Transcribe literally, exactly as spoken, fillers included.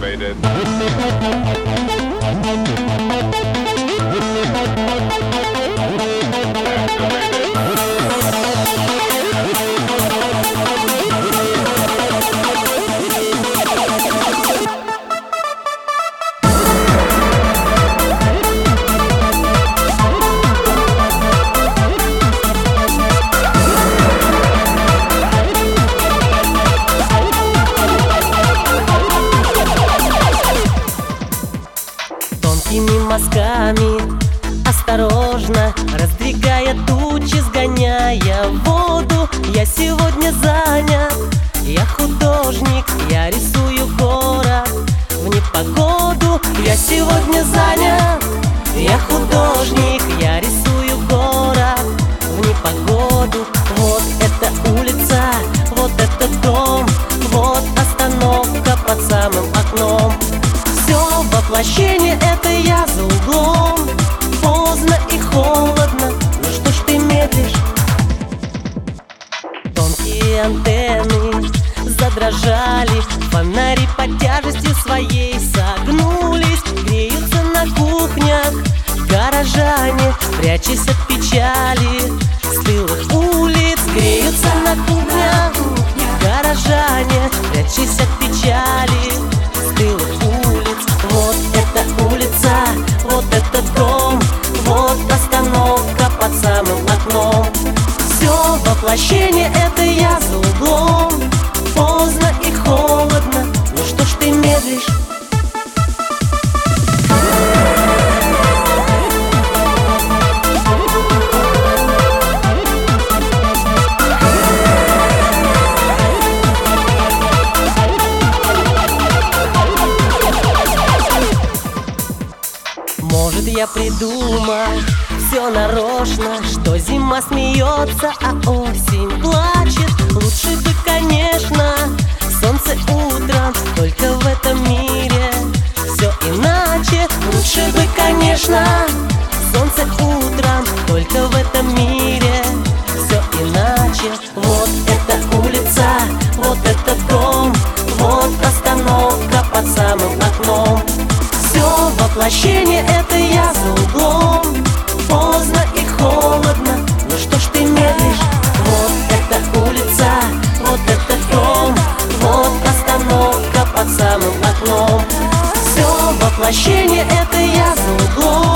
activated. Тонкими мазками, осторожно раздвигая тучи, сгоняя воду. Я сегодня занят, я художник, я рисую город в непогоду. Я сегодня занят, я художник, я рисую город в непогоду. Вот эта улица, вот этот дом, вот остановка под самым окном. Все воплощение, это я за углом. Поздно и холодно, ну что ж ты медлишь? Тонкие антенны задрожали, фонари под тяжестью своей согнулись. Греются на кухнях горожане, прячась от печали стылых улиц. Греются на кухнях горожане, прячась от печали стылых улиц. Вот эта улица, вот этот дом, вот остановка под самым окном. Все воплощение, это я за углом. Поздно и холодно, ну что ж ты медлишь? Может, я придумал все нарочно, что зима смеется, а осень плачет. Лучше бы, конечно, солнце утром, только в этом мире все иначе. Лучше бы, конечно, солнце утром, только в этом мире все иначе. Вот эта улица, вот этот дом, вот остановка под самым окном. Все воплощение, это я за углом. Поздно и холодно, ну что ж ты медлишь? Вот эта улица, вот этот дом, вот остановка под самым окном. Все воплощение, это я за углом.